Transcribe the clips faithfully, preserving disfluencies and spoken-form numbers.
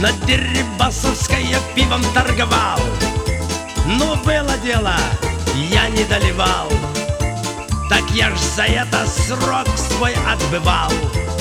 На Дерибасовской я пивом торговал, но было дело, я не доливал. Так я ж за это срок свой отбывал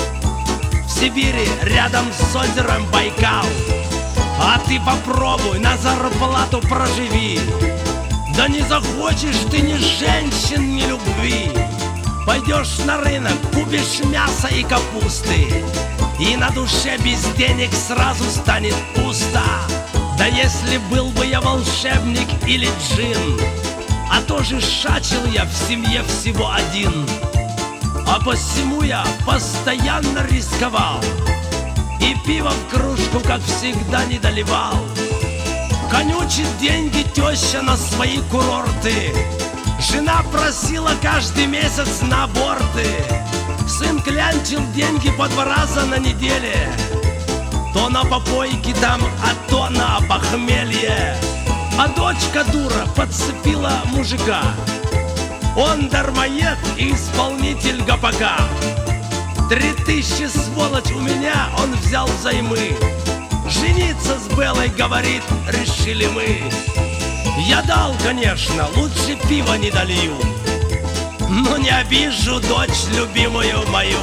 в Сибири, рядом с озером Байкал. А ты попробуй, на зарплату проживи. Да не захочешь ты ни женщин, ни любви. Пойдешь на рынок, купишь мясо и капусты, и на душе без денег сразу станет пусто. Да если был бы я волшебник или джин, а то же шачил я в семье всего один. А посему я постоянно рисковал и пиво в кружку, как всегда, не доливал. Конючит деньги теща на свои курорты, жена просила каждый месяц на аборты. Сын клянчил деньги по два раза на неделе, то на попойке там, а то на похмелье. А дочка дура подцепила мужика, он дармоед и исполнитель гопака. Три тысячи, сволочь, у меня он взял взаймы. Жениться с Белой, говорит, решили мы. Я дал, конечно, лучше пива не долью, но не обижу дочь любимую мою.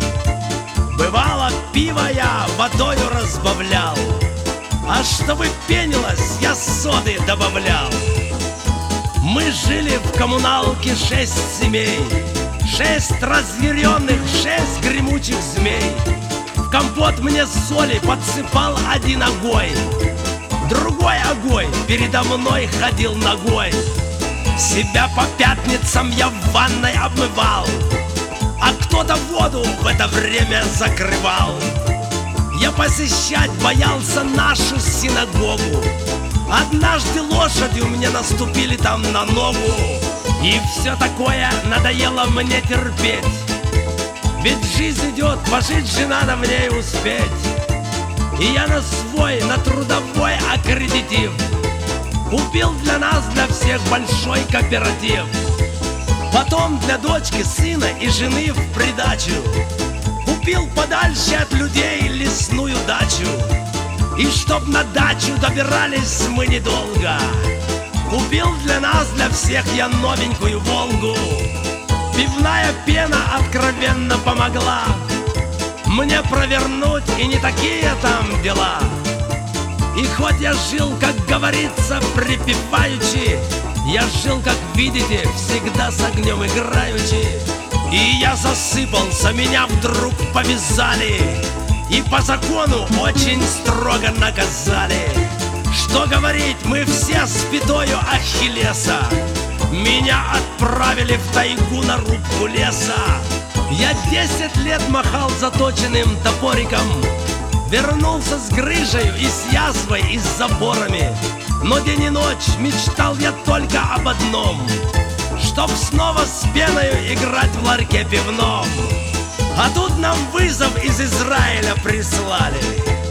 Бывало, пиво я водою разбавлял, а чтобы пенилось, я соды добавлял. Мы жили в коммуналке шесть семей, шесть разъяренных, шесть гремучих змей. В компот мне соли подсыпал один огой, другой огой передо мной ходил ногой. Себя по пятницам я в ванной обмывал, а кто-то воду в это время закрывал. Я посещать боялся нашу синагогу. Однажды лошади у меня наступили там на ногу. И все такое надоело мне терпеть, ведь жизнь идет, пожить же надо в ней успеть. И я на свой, на трудовой аккредитив купил для нас, для всех большой кооператив. Потом для дочки, сына и жены в придачу купил подальше от людей лесную дачу. И чтоб на дачу добирались мы недолго, купил для нас, для всех я новенькую Волгу. Пивная пена откровенно помогла мне провернуть и не такие там дела. И хоть я жил, как говорится, припеваючи, я жил, как видите, всегда с огнем играючи. И я засыпался, меня вдруг повязали, и по закону очень строго наказали. Что говорить, мы все с пятою Ахиллеса. Меня отправили в тайгу на рубку леса. Я десять лет махал заточенным топориком, вернулся с грыжей и с язвой, и с заборами. Но день и ночь мечтал я только об одном, чтоб снова с пеною играть в ларьке пивном. А тут нам вызов из Израиля прислали,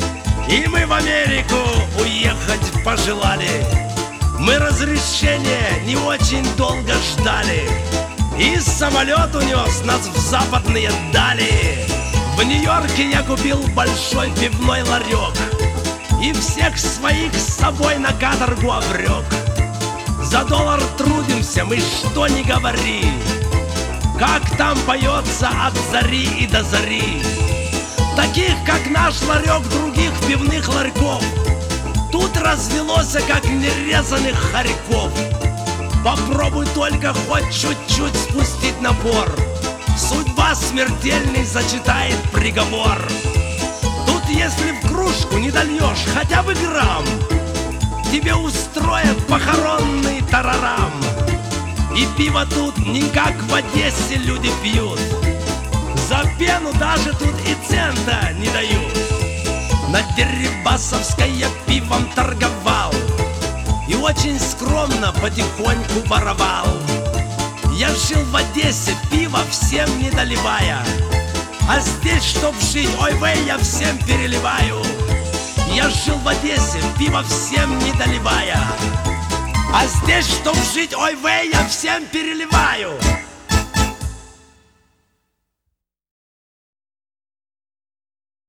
и мы в Америку уехать пожелали. Мы разрешения не очень долго ждали, и самолет унес нас в западные дали. В Нью-Йорке я купил большой пивной ларек и всех своих с собой на каторгу обрек. За доллар трудимся мы, что ни говори, как там поется от зари и до зари. Таких, как наш ларек, других пивных ларьков тут развелось, как нерезанных хорьков. Попробуй только хоть чуть-чуть спустить напор, судьба смертельный зачитает приговор. Тут если в кружку не дольешь хотя бы грамм, тебе устроят похоронный тарарам. И пиво тут не как в Одессе люди пьют, за пену даже тут и цента не дают. На Дерибасовской я пивом торговал и очень скромно потихоньку воровал. Я жил в Одессе, пиво всем не доливая, а здесь, чтоб жить, ой вей, я всем переливаю. Я жил в Одессе, пиво всем не доливая, а здесь, чтоб жить, ой вей, я всем переливаю.